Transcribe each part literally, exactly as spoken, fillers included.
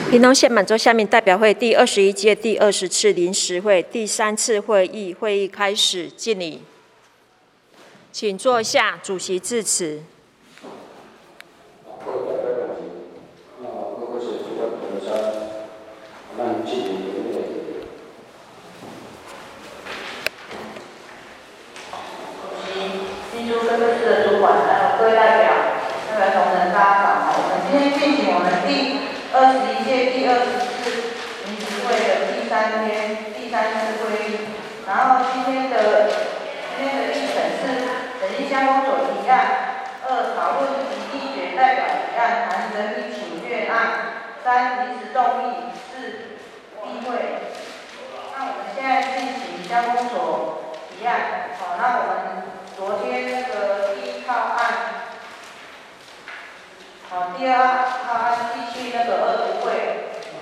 屏东县满洲下面代表会第二十一届第二十次临时会第三次会议会议开始，敬礼，请坐下，主席致辞。 新竹各个市的主管，还有各位代表、各位同仁，大家好。我们今天进行我们第二十一届第二十次临时会的第三天第三次会议。然后今天的今天的议程是：审议乡公所提案；二、讨论及议决代表提案含人力请愿案；三、临时动议；四、例会。那我们现在进行乡公所提案。好，那我们昨天那个第一号案，好，第二号案继续那个二读会。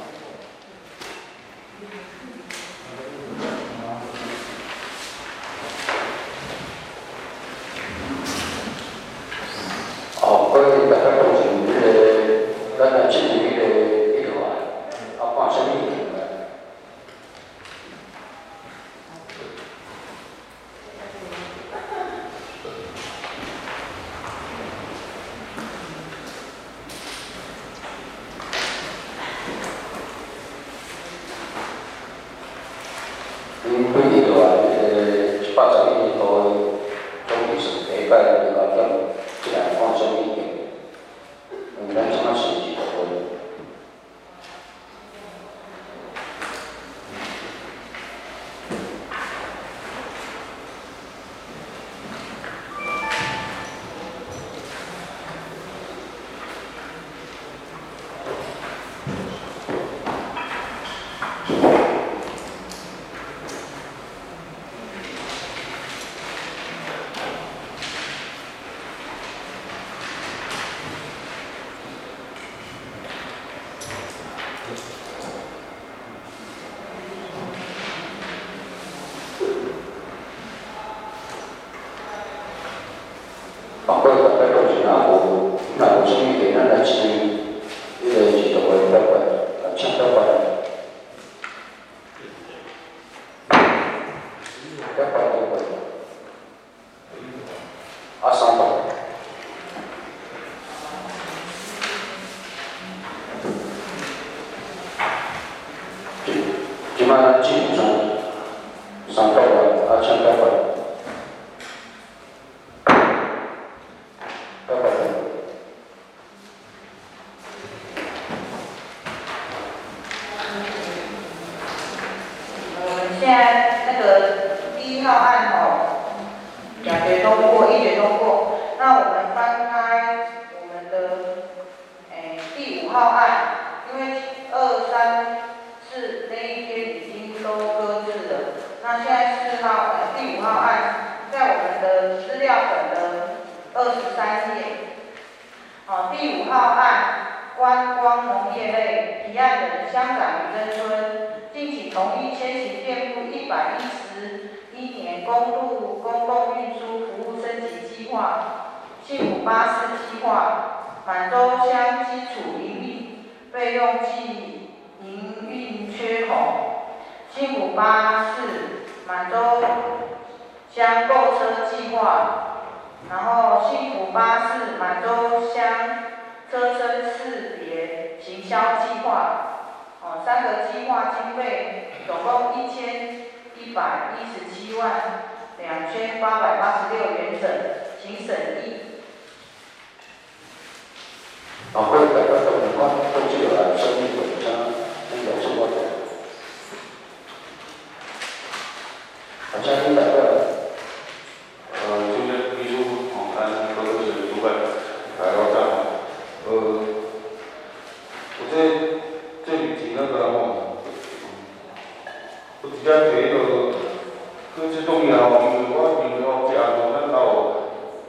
好，各位大家共请这个咱来进行这个议会，啊，放生议。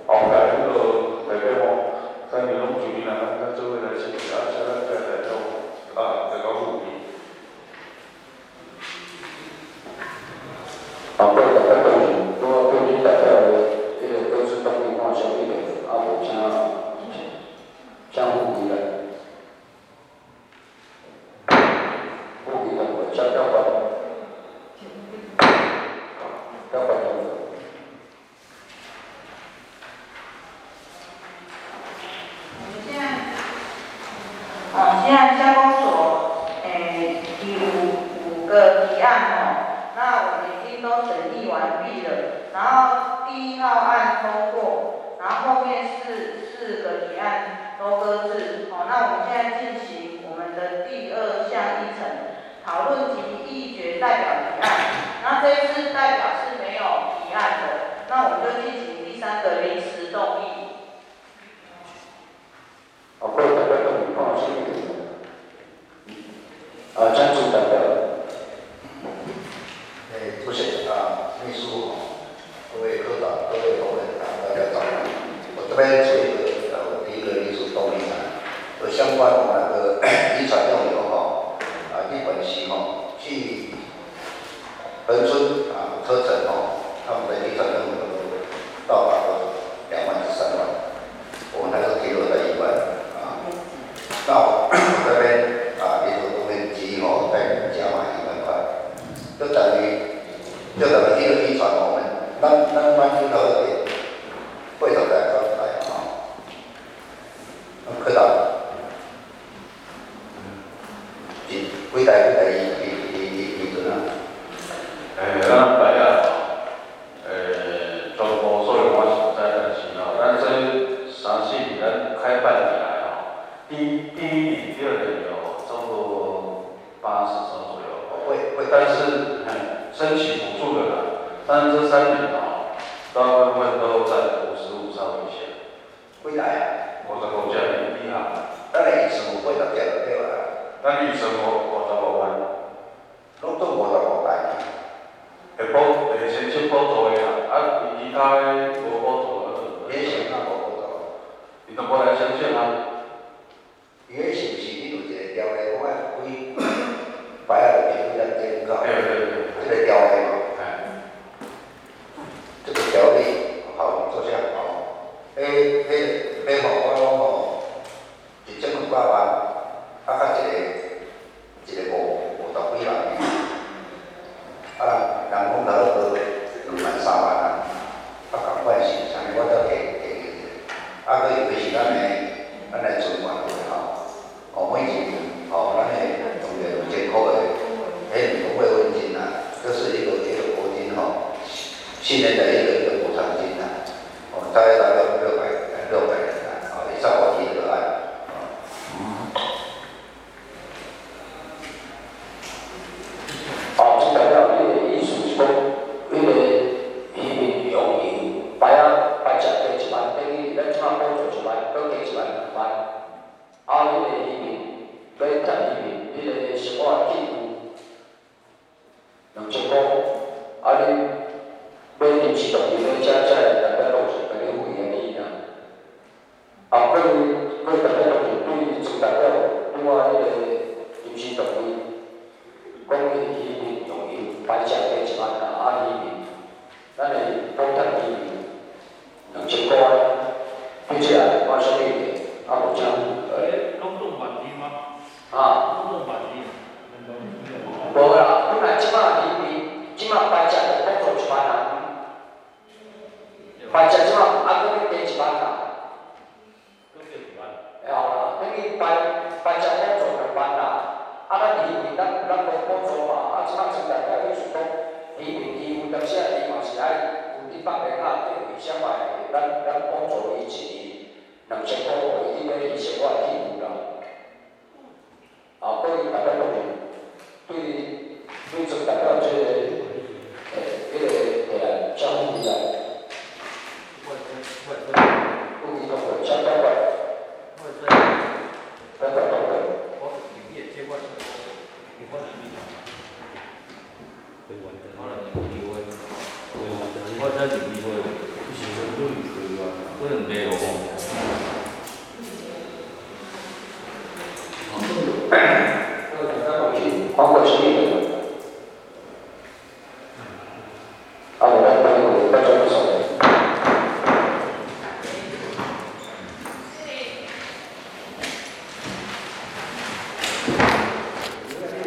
三年拢住面啊，咱做伙来设计啊，写咱家来做。 向要管，要管动作。 我们现在，哦，现在加工所，诶，有五个提案哦，那我们已经都审议完毕了。然后第一号案通过，然后后面四四个提案都搁置。哦，那我们现在进行我们的第二项议程，讨论及议决代表提案。那这一次代表是没有提案的，那我们就进行第三个临时动议。 好，各位代表动议，放心一点。啊，张主代表。 诶，主席啊，秘书。各位科长、各位同仁啊，大家早安。我这边做一个呃，第一个临时动议啊，就相关我那个遗传用油哈，啊，日本是吼去恒春啊车程吼，他们的遗传用油到达了两万至三万，我们还是停留在一万啊。那我这边啊，临时动议提议吼，再加码一万块，就等于就等于一个遗传我们。咱咱班主头的八十台到一台吼，科长，几几台几台伊伊伊伊阵啊？ 诶，咱大家诶，全部所有我所在但是吼，咱这三四年咱开办以来吼，第第一年、第二年有差不多八十艘左右， 会会， 但是申请补助的啦。但是这三年哦，大部分都在五十五艘以下。 几台啊？ 五十五只以下。 咱的医生有八十只就对啦。 咱医生五五十五万。 拢做五十五台。 会补，会先先补助的啦，啊，其他的无补助的。 也是那无补助。 你都无来申请啊？ 伊迄是不是你有一个条例，我爱几摆啊，就几只监考。 对对对。 这个条例嘛。这个条例好做下好，迄迄迄吼我讲吼，一千两百万，啊甲一个一个五五十几万，啊人讲头都两万三万啊，啊共款是啥物我都提提去，啊佮尤其是咱的咱的存款户吼，哦每一年吼咱的同个有健康的，迄年会问金啊，这是一个一个国金吼。新年的一个一个补偿金啊，哦，大概大概六百六百人啊，啊，以上我提这个案，啊。 哦，即代表迄个意思是讲，迄个渔民用油摆啊摆食加一万，等于咱即马补助一万，搁加一万两万，啊，迄个渔民要赚渔民迄个生活起步两千块，啊你。买临时动力，你才才会大家落实甲你费个米啦。啊，搁搁大家落实对总代表另外迄个临时动力，讲迄渔民用油摆食加一万啊，啊渔民，咱会补贴渔民两千块，或者啊看啥物个，啊无啥。 诶，拢动版机吗？ 啊。 动版机。 无啦，本来即马渔民即马摆食就补助一万啊。摆食即马啊，搁加一万啦。 搁加一万。 会好啦，等于摆摆食补助两万啦。啊，咱渔民咱咱无补助嘛，啊，即马总代表意思讲，渔民伊有当时啊，伊嘛是爱有一百个啊，就为啥物咱咱补助伊一年两千块，伊要伊生活起步啦。啊，所以大家都对对总代表即个诶，迄个诶，政府以来。不移动的相关的，等等等等。 我营业接管，接管是哪？会完的，好了，结婚，会完的，我在领域会，不行，我都旅游啊，不能没有哦。 黄国清，黄国清。